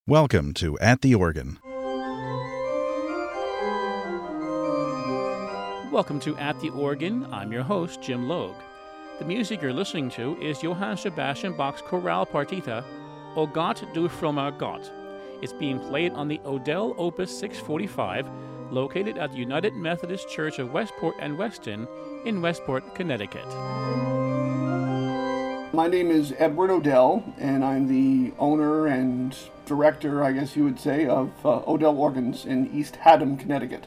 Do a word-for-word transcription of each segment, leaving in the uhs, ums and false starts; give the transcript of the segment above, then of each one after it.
Welcome to At the Organ. Welcome to At the Organ. I'm your host, Jim Logue. The music you're listening to is Johann Sebastian Bach's chorale partita, O Gott du frommer Gott. It's being played on the Odell Opus six forty-five, located at the United Methodist Church of Westport and Weston in Westport, Connecticut. My name is Edward Odell, and I'm the owner and director, I guess you would say, of uh, Odell Organs in East Haddam, Connecticut.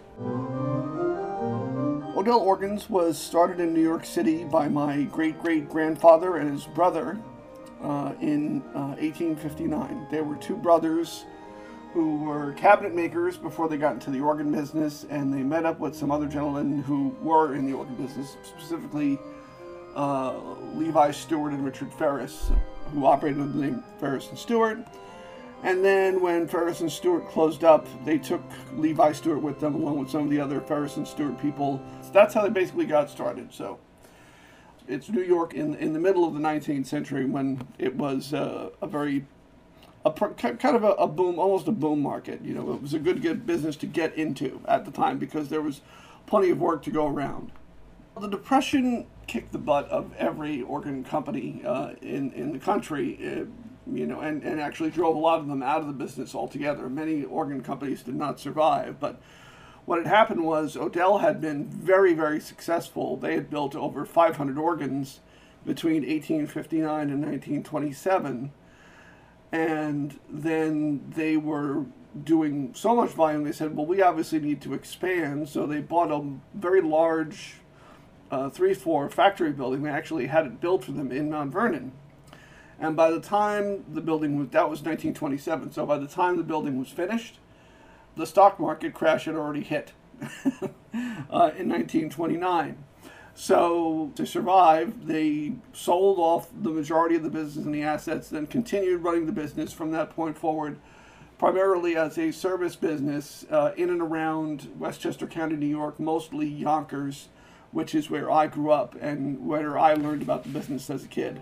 Odell Organs was started in New York City by my great-great-grandfather and his brother uh, in uh, eighteen fifty-nine. They were two brothers who were cabinet makers before they got into the organ business, and they met up with some other gentlemen who were in the organ business, specifically uh, Levi Stewart and Richard Ferris, who operated under the name Ferris and Stewart. And then when Ferris and Stewart closed up, they took Levi Stewart with them, along with some of the other Ferris and Stewart people. So that's how they basically got started. So it's New York in in the middle of the nineteenth century, when it was uh, a very, a kind of a, a boom, almost a boom market. You know, it was a good, good business to get into at the time because there was plenty of work to go around. The Depression kicked the butt of every organ company uh, in, in the country. Uh, you know, and, and actually drove a lot of them out of the business altogether. Many organ companies did not survive, but what had happened was Odell had been very, very successful. They had built over five hundred organs between eighteen fifty-nine and nineteen twenty-seven, and then they were doing so much volume, they said, well, we obviously need to expand, so they bought a very large uh, three-floor factory building. They actually had it built for them in Mount Vernon. And by the time the building was, that was nineteen twenty-seven, so by the time the building was finished, the stock market crash had already hit uh, in nineteen twenty-nine. So to survive, they sold off the majority of the business and the assets, then continued running the business from that point forward, primarily as a service business uh, in and around Westchester County, New York, mostly Yonkers, which is where I grew up and where I learned about the business as a kid.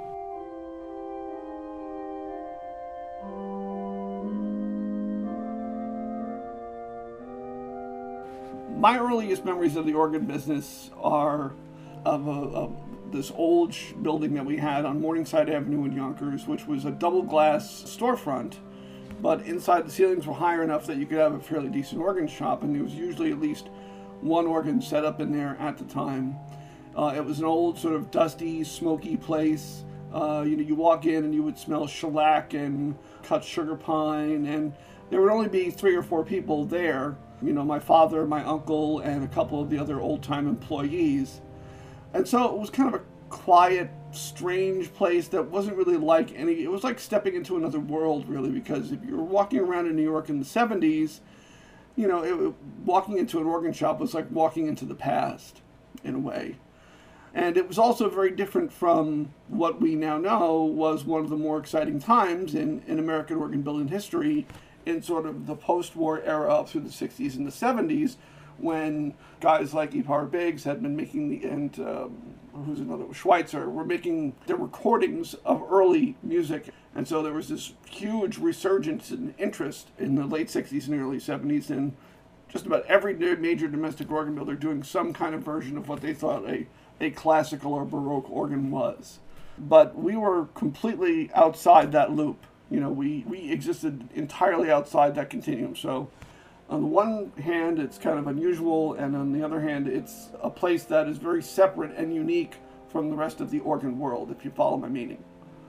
My earliest memories of the organ business are of, a, of this old sh- building that we had on Morningside Avenue in Yonkers, which was a double glass storefront, but inside the ceilings were higher enough that you could have a fairly decent organ shop, and there was usually at least one organ set up in there at the time. Uh, it was an old sort of dusty, smoky place. Uh, you know, you walk in and you would smell shellac and cut sugar pine, and there would only be three or four people there. You know, my father, my uncle, and a couple of the other old-time employees. And so it was kind of a quiet, strange place that wasn't really like any... It was like stepping into another world, really, because if you were walking around in New York in the seventies, you know, it, walking into an organ shop was like walking into the past, in a way. And it was also very different from what we now know was one of the more exciting times in, in American organ building history, in sort of the post-war era up through the sixties and the seventies, when guys like Ivar Biggs had been making the, and um, who's another, Schweitzer, were making their recordings of early music. And so there was this huge resurgence in interest in the late sixties and early seventies, and just about every major domestic organ builder doing some kind of version of what they thought a, a classical or Baroque organ was. But we were completely outside that loop. You know, we, we existed entirely outside that continuum. So on the one hand, it's kind of unusual, and on the other hand, it's a place that is very separate and unique from the rest of the organ world, if you follow my meaning.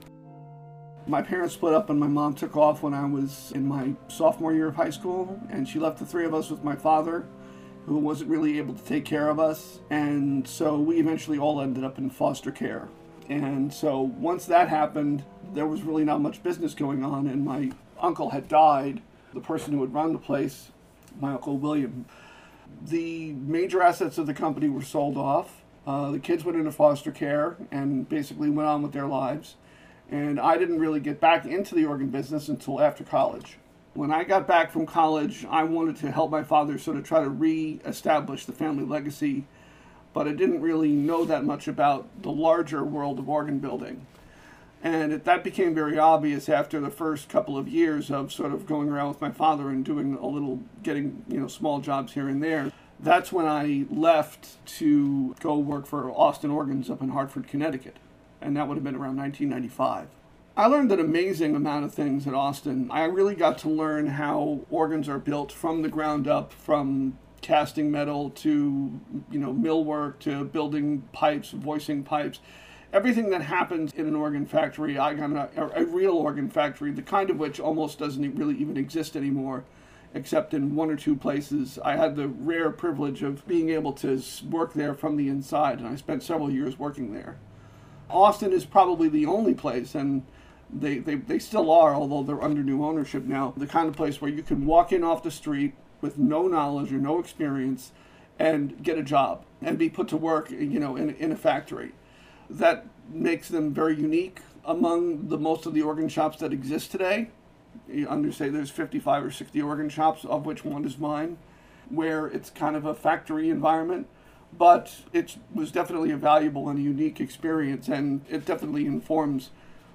My parents split up and my mom took off when I was in my sophomore year of high school, and she left the three of us with my father, who wasn't really able to take care of us, and so we eventually all ended up in foster care. And so once that happened, there was really not much business going on, and my uncle had died, the person who had run the place, my Uncle William. The major assets of the company were sold off. Uh, the kids went into foster care and basically went on with their lives. And I didn't really get back into the organ business until after college. When I got back from college, I wanted to help my father sort of try to re-establish the family legacy, but I didn't really know that much about the larger world of organ building. And it, that became very obvious after the first couple of years of sort of going around with my father and doing a little, getting, you know, small jobs here and there. That's when I left to go work for Austin Organs up in Hartford, Connecticut. And that would have been around nineteen ninety-five. I learned an amazing amount of things at Austin. I really got to learn how organs are built from the ground up, from casting metal to, you know, millwork to building pipes, voicing pipes. Everything that happens in an organ factory, I got a, a real organ factory, the kind of which almost doesn't really even exist anymore, except in one or two places. I had the rare privilege of being able to work there from the inside, and I spent several years working there. Austin is probably the only place, and they, they, they still are, although they're under new ownership now, the kind of place where you can walk in off the street with no knowledge or no experience and get a job and be put to work, you know, in, in a factory. That makes them very unique among the most of the organ shops that exist today. You understand there's fifty-five or sixty organ shops, of which one is mine, where it's kind of a factory environment. But it was definitely a valuable and a unique experience, and it definitely informs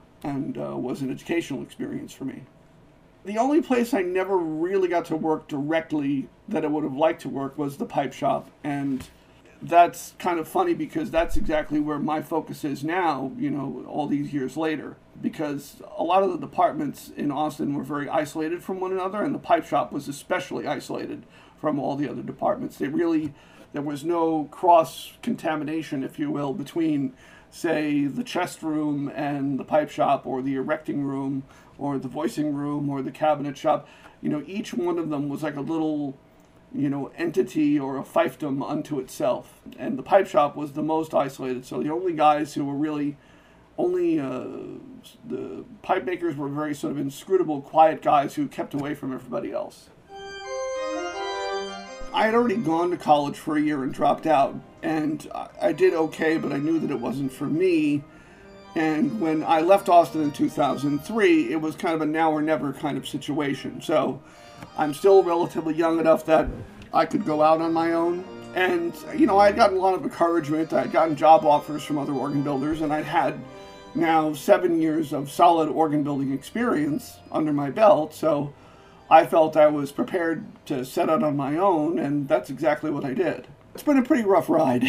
and uh, was an educational experience for me. The only place I never really got to work directly that I would have liked to work was the pipe shop, and that's kind of funny because that's exactly where my focus is now, you know, all these years later, because a lot of the departments in Austin were very isolated from one another, and the pipe shop was especially isolated from all the other departments. They really, there was no cross-contamination, if you will, between, say, the chest room and the pipe shop, or the erecting room, or the voicing room, or the cabinet shop. You know, each one of them was like a little, you know, entity or a fiefdom unto itself. And the pipe shop was the most isolated. So the only guys who were really, only uh, the pipe makers were very sort of inscrutable, quiet guys who kept away from everybody else. I had already gone to college for a year and dropped out. And I did okay, but I knew that it wasn't for me. And when I left Austin in two thousand three, it was kind of a now or never kind of situation. So I'm still relatively young enough that I could go out on my own. And, you know, I had gotten a lot of encouragement. I had gotten job offers from other organ builders, and I'd had now seven years of solid organ building experience under my belt. So I felt I was prepared to set out on my own, and that's exactly what I did. It's been a pretty rough ride.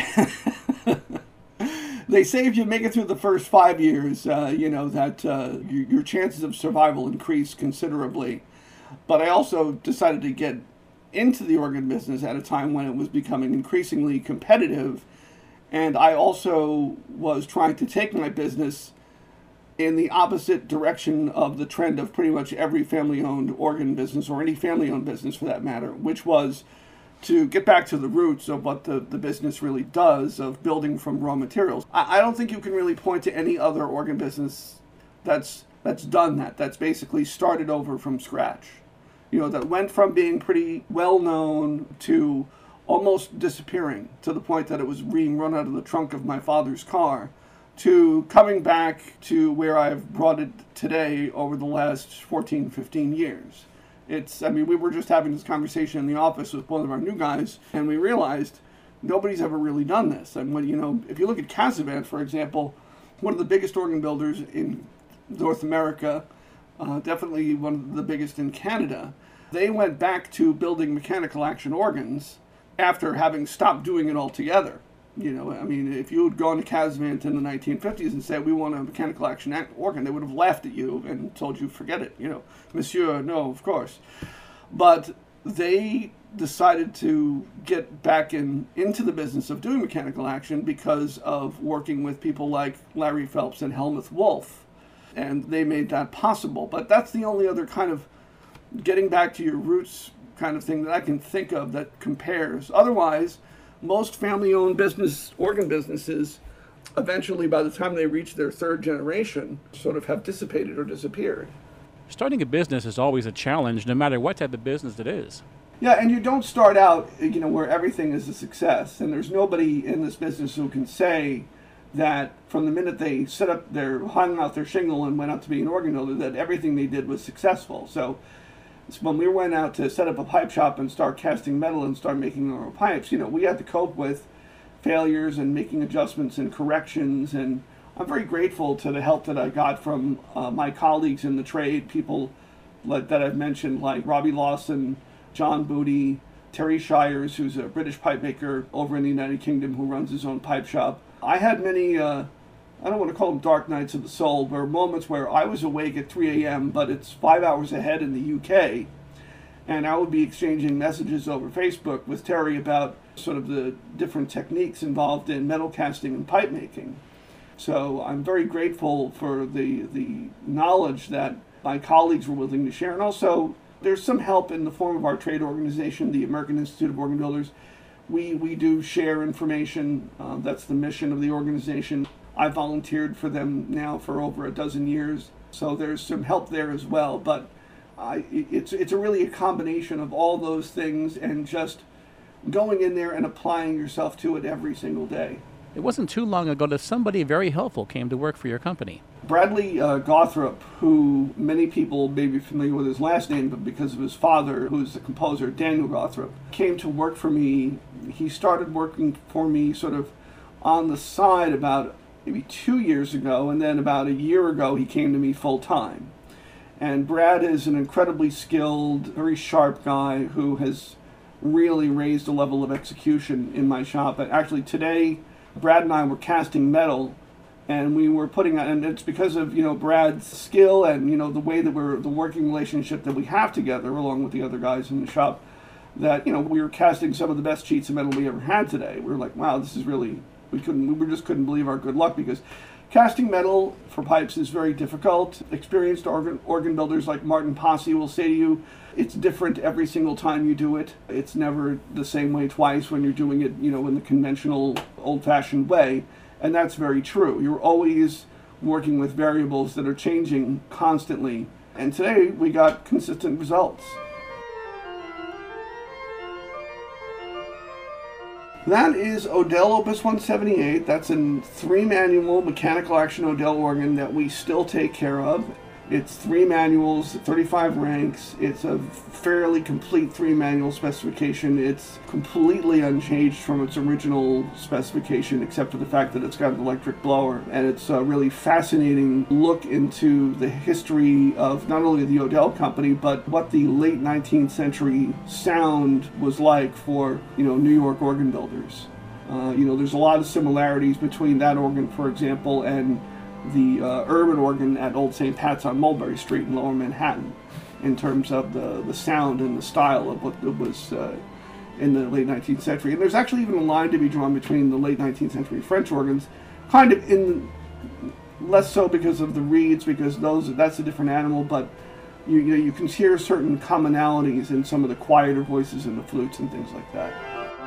They say if you make it through the first five years, uh, you know, that uh, your, your chances of survival increase considerably. But I also decided to get into the organ business at a time when it was becoming increasingly competitive. And I also was trying to take my business in the opposite direction of the trend of pretty much every family-owned organ business, or any family-owned business for that matter, which was to get back to the roots of what the, the business really does, of building from raw materials. I, I don't think you can really point to any other organ business that's that's done that, that's basically started over from scratch. You know, that went from being pretty well-known to almost disappearing, to the point that it was being run out of the trunk of my father's car, to coming back to where I've brought it today over the last fourteen, fifteen years. It's, I mean, we were just having this conversation in the office with one of our new guys, and we realized nobody's ever really done this. And when, you know, if you look at Casavant, for example, one of the biggest organ builders in North America, uh, definitely one of the biggest in Canada, they went back to building mechanical action organs after having stopped doing it altogether. You know, I mean, if you had gone to Casavant in the nineteen fifties and said, we want a mechanical action organ, they would have laughed at you and told you, forget it, you know, monsieur, no, of course. But they decided to get back in into the business of doing mechanical action because of working with people like Larry Phelps and Helmuth Wolf. And they made that possible. But that's the only other kind of getting back to your roots kind of thing that I can think of that compares. Otherwise, most family-owned business, organ businesses, eventually, by the time they reach their third generation, sort of have dissipated or disappeared. Starting a business is always a challenge, no matter what type of business it is. Yeah, and you don't start out, you know, where everything is a success. And there's nobody in this business who can say that from the minute they set up their, hung out their shingle and went out to be an organ builder, that everything they did was successful. So when we went out to set up a pipe shop and start casting metal and start making our own pipes, you know, we had to cope with failures and making adjustments and corrections. And I'm very grateful to the help that I got from uh, my colleagues in the trade, people like, that I've mentioned, like Robbie Lawson, John Booty, Terry Shires, who's a British pipe maker over in the United Kingdom who runs his own pipe shop. I had many, uh, I don't want to call them dark nights of the soul, but moments where I was awake at three a.m., but it's five hours ahead in the U K, and I would be exchanging messages over Facebook with Terry about sort of the different techniques involved in metal casting and pipe making. So I'm very grateful for the, the knowledge that my colleagues were willing to share, and also there's some help in the form of our trade organization, the American Institute of Organ Builders. We we do share information. Uh, that's the mission of the organization. I volunteered for them now for over a dozen years, so there's some help there as well. But I, it's it's a really a combination of all those things and just going in there and applying yourself to it every single day. It wasn't too long ago that somebody very helpful came to work for your company. Bradley uh, Gothrop, who many people may be familiar with his last name, but because of his father, who's the composer, Daniel Gothrop, came to work for me. He started working for me sort of on the side about maybe two years ago, and then about a year ago he came to me full time. And Brad is an incredibly skilled, very sharp guy who has really raised the level of execution in my shop. But actually today, Brad and I were casting metal, and we were putting on, and it's because of, you know, Brad's skill and, you know, the way that we're, the working relationship that we have together, along with the other guys in the shop, that, you know, we were casting some of the best sheets of metal we ever had today. We were like, wow, this is really, we couldn't, we just couldn't believe our good luck, because casting metal for pipes is very difficult. Experienced organ, organ builders like Martin Posse will say to you, it's different every single time you do it. It's never the same way twice when you're doing it, you know, in the conventional, old-fashioned way. And that's very true. You're always working with variables that are changing constantly. And today we got consistent results. That is Odell Opus one seventy-eight. That's a three-manual mechanical action Odell organ that we still take care of. It's three manuals, thirty-five ranks. It's a fairly complete three-manual specification. It's completely unchanged from its original specification, except for the fact that it's got an electric blower. And it's a really fascinating look into the history of not only the Odell company, but what the late nineteenth century sound was like for, you know, New York organ builders. Uh, you know, there's a lot of similarities between that organ, for example, and the uh, urban organ at Old Saint Pat's on Mulberry Street in Lower Manhattan, in terms of the, the sound and the style of what was uh, in the late nineteenth century. And there's actually even a line to be drawn between the late nineteenth century French organs, kind of in, less so because of the reeds, because those that's a different animal, but you, you know, you can hear certain commonalities in some of the quieter voices in the flutes and things like that.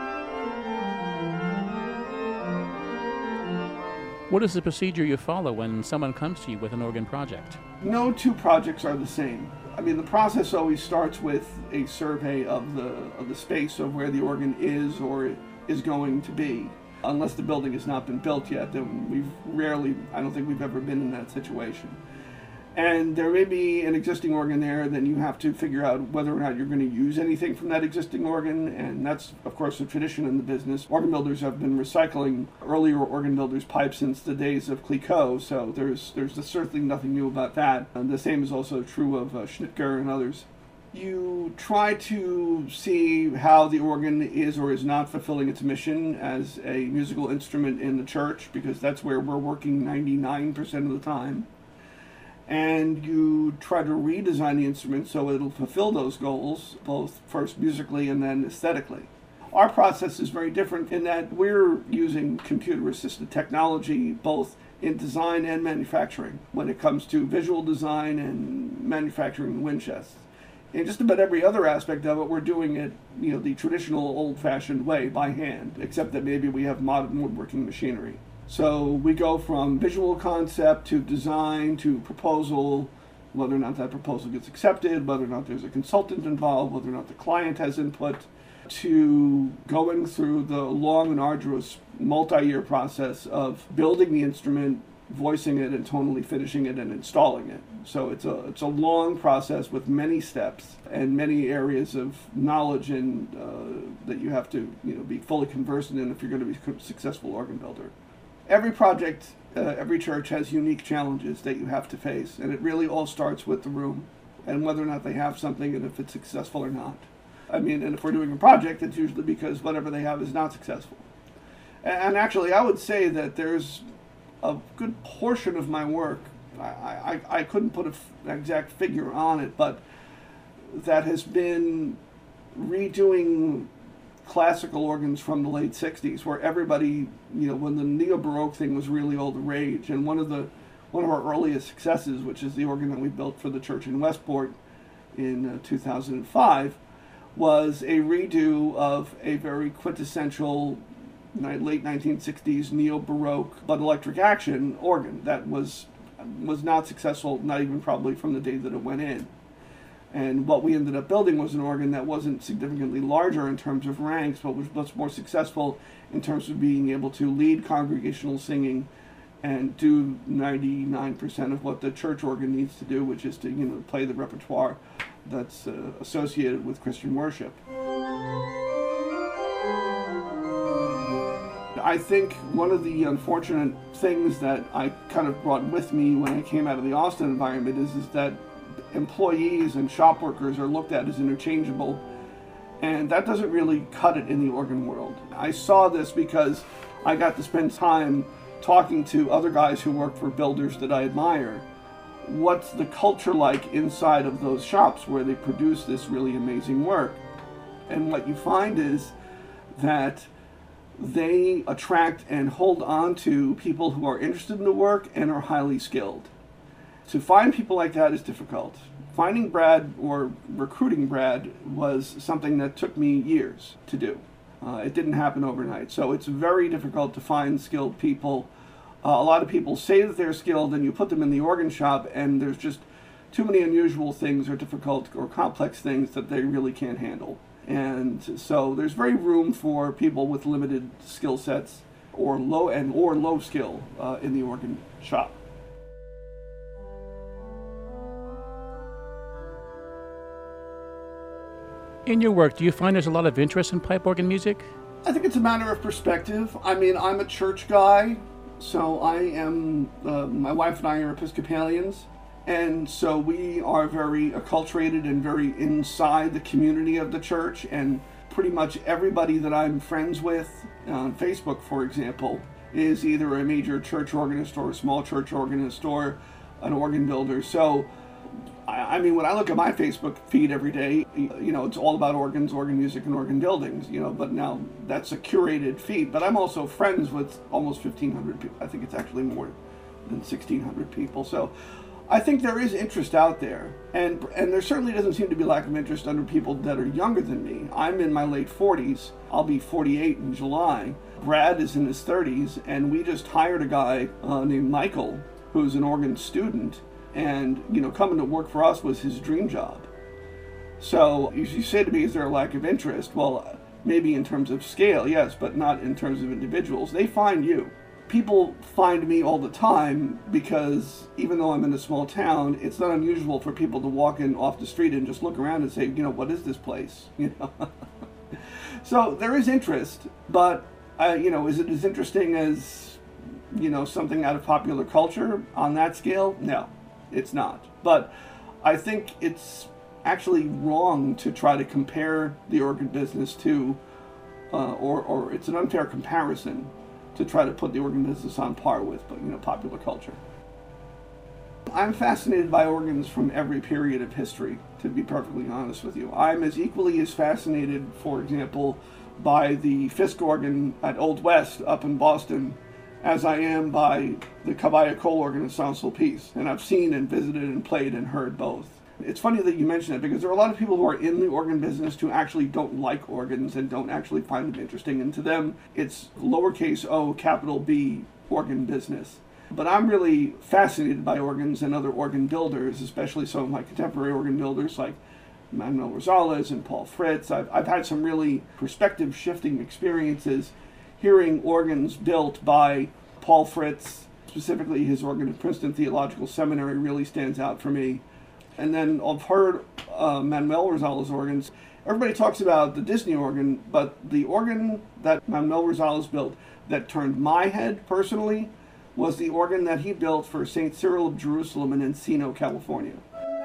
What is the procedure you follow when someone comes to you with an organ project? No two projects are the same. I mean, the process always starts with a survey of the of the space of where the organ is or is going to be. Unless the building has not been built yet, then we've rarely, I don't think we've ever been in that situation. And there may be an existing organ there, then you have to figure out whether or not you're going to use anything from that existing organ, and that's, of course, a tradition in the business. Organ builders have been recycling earlier organ builders' pipes since the days of Clicquot, so there's there's certainly nothing new about that. And the same is also true of uh, Schnitger and others. You try to see how the organ is or is not fulfilling its mission as a musical instrument in the church, because that's where we're working ninety-nine percent of the time. And you try to redesign the instrument so it'll fulfill those goals, both first musically and then aesthetically. Our process is very different in that we're using computer-assisted technology both in design and manufacturing when it comes to visual design and manufacturing the wind chests. In just about every other aspect of it, we're doing it, you know, the traditional old-fashioned way by hand, except that maybe we have modern woodworking machinery. So we go from visual concept to design to proposal, whether or not that proposal gets accepted, whether or not there's a consultant involved, whether or not the client has input, to going through the long and arduous multi-year process of building the instrument, voicing it, and tonally finishing it and installing it. So it's a it's a long process with many steps and many areas of knowledge and uh, that you have to, you know, be fully conversant in if you're going to be a successful organ builder. Every project uh, every church has unique challenges that you have to face, and it really all starts with the room and whether or not they have something and if it's successful or not. I mean, and if we're doing a project, it's usually because whatever they have is not successful. And actually, I would say that there's a good portion of my work, I, I, I couldn't put an exact figure on it, but that has been redoing classical organs from the late sixties, where everybody, you know, when the neo-Baroque thing was really all the rage. And one of the one of our earliest successes, which is the organ that we built for the church in Westport in uh, two thousand five, was a redo of a very quintessential late nineteen sixties neo-Baroque but electric action organ that was was not successful, not even probably from the day that it went in. And what we ended up building was an organ that wasn't significantly larger in terms of ranks, but was much more successful in terms of being able to lead congregational singing and do ninety-nine percent of what the church organ needs to do, which is to, you know, play the repertoire that's uh, associated with Christian worship. I think one of the unfortunate things that I kind of brought with me when I came out of the Austin environment is, is that employees and shop workers are looked at as interchangeable, and that doesn't really cut it in the organ world. I saw this because I got to spend time talking to other guys who work for builders that I admire. What's the culture like inside of those shops where they produce this really amazing work? And what you find is that they attract and hold on to people who are interested in the work and are highly skilled. To find people like that is difficult. Finding Brad or recruiting Brad was something that took me years to do. Uh, it didn't happen overnight. So it's very difficult to find skilled people. Uh, a lot of people say that they're skilled and you put them in the organ shop and there's just too many unusual things or difficult or complex things that they really can't handle. And so there's very room for people with limited skill sets or low and or low skill uh, in the organ shop. In your work, do you find there's a lot of interest in pipe organ music? I think it's a matter of perspective. I mean, I'm a church guy, so I am, uh, my wife and I are Episcopalians, and so we are very acculturated and very inside the community of the church, and pretty much everybody that I'm friends with on Facebook, for example, is either a major church organist or a small church organist or an organ builder. So I mean, when I look at my Facebook feed every day, you know, it's all about organs, organ music, and organ buildings, you know, but now that's a curated feed. But I'm also friends with almost fifteen hundred people. I think it's actually more than sixteen hundred people. So I think there is interest out there. And and there certainly doesn't seem to be lack of interest under people that are younger than me. I'm in my late forties. I'll be forty-eight in July. Brad is in his thirties. And we just hired a guy uh, named Michael, who's an organ student. And, you know, coming to work for us was his dream job. So you, you say to me, is there a lack of interest? Well, maybe in terms of scale, yes, but not in terms of individuals. They find you. People find me all the time because even though I'm in a small town, it's not unusual for people to walk in off the street and just look around and say, you know, what is this place? You know. So there is interest, but, uh, you know, is it as interesting as, you know, something out of popular culture on that scale? No. It's not. But I think it's actually wrong to try to compare the organ business to, uh, or, or it's an unfair comparison to try to put the organ business on par with, but, you know, popular culture. I'm fascinated by organs from every period of history, to be perfectly honest with you. I'm as equally as fascinated, for example, by the Fisk organ at Old West up in Boston as I am by the Cabaya Cole organ at Saint-Sulpice. And I've seen and visited and played and heard both. It's funny that you mention it because there are a lot of people who are in the organ business who actually don't like organs and don't actually find them interesting. And to them, it's lowercase o, capital B organ business. But I'm really fascinated by organs and other organ builders, especially some of my contemporary organ builders like Manuel Rosales and Paul Fritz. I've, I've had some really perspective-shifting experiences hearing organs built by Paul Fritz, specifically his organ at Princeton Theological Seminary really stands out for me. And then I've heard uh, Manuel Rosales organs. Everybody talks about the Disney organ, but the organ that Manuel Rosales built that turned my head personally was the organ that he built for Saint Cyril of Jerusalem in Encino, California,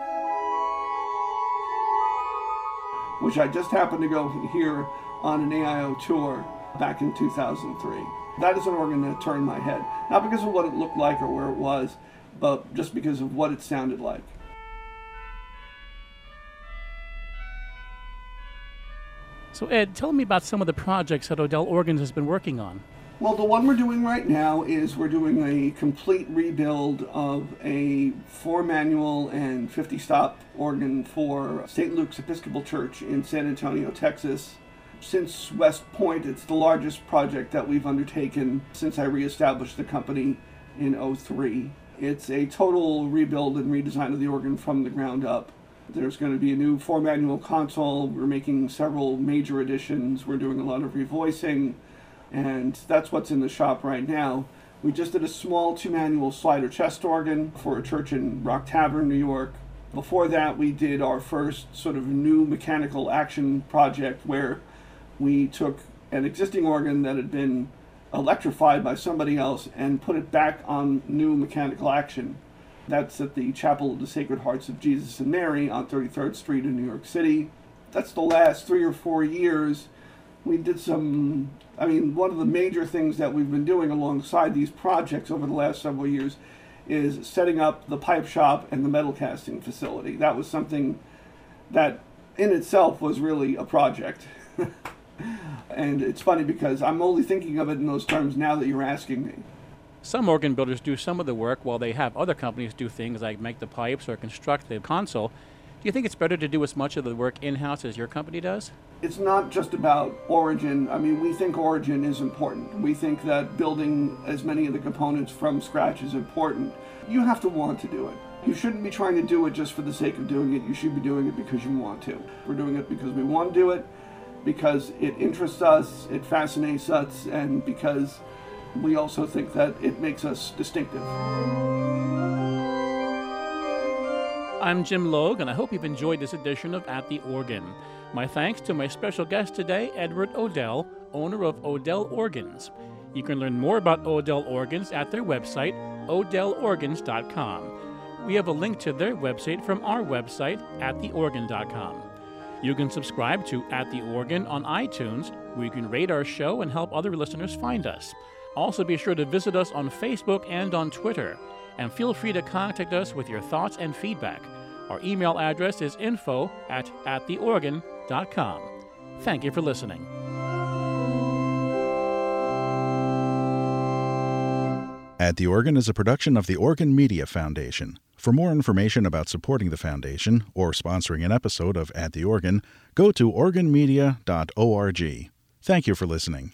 which I just happened to go hear on an A I O tour back in two thousand three. That is an organ that turned my head, not because of what it looked like or where it was, but just because of what it sounded like. So Ed, tell me about some of the projects that Odell Organs has been working on. Well, the one we're doing right now is we're doing a complete rebuild of a four-manual and fifty-stop organ for Saint Luke's Episcopal Church in San Antonio, Texas. Since West Point, it's the largest project that we've undertaken since I reestablished the company in oh three. It's a total rebuild and redesign of the organ from the ground up. There's going to be a new four-manual console. We're making several major additions. We're doing a lot of revoicing, and that's what's in the shop right now. We just did a small two-manual slider chest organ for a church in Rock Tavern, New York. Before that, we did our first sort of new mechanical action project where we took an existing organ that had been electrified by somebody else and put it back on new mechanical action. That's at the Chapel of the Sacred Hearts of Jesus and Mary on thirty-third Street in New York City. That's the last three or four years. We did some, I mean, one of the major things that we've been doing alongside these projects over the last several years is setting up the pipe shop and the metal casting facility. That was something that in itself was really a project. And it's funny because I'm only thinking of it in those terms now that you're asking me. Some organ builders do some of the work while they have other companies do things like make the pipes or construct the console. Do you think it's better to do as much of the work in-house as your company does? It's not just about origin. I mean, we think origin is important. We think that building as many of the components from scratch is important. You have to want to do it. You shouldn't be trying to do it just for the sake of doing it. You should be doing it because you want to. We're doing it because we want to do it, because it interests us, it fascinates us, and because we also think that it makes us distinctive. I'm Jim Logue, and I hope you've enjoyed this edition of At the Organ. My thanks to my special guest today, Edward Odell, owner of Odell Organs. You can learn more about Odell Organs at their website, odell organs dot com. We have a link to their website from our website, at the organ dot com. You can subscribe to At the Organ on iTunes, where you can rate our show and help other listeners find us. Also, be sure to visit us on Facebook and on Twitter, and feel free to contact us with your thoughts and feedback. Our email address is info at at the organ dot com. Thank you for listening. At the Organ is a production of the Organ Media Foundation. For more information about supporting the foundation or sponsoring an episode of At the Organ, go to organ media dot org. Thank you for listening.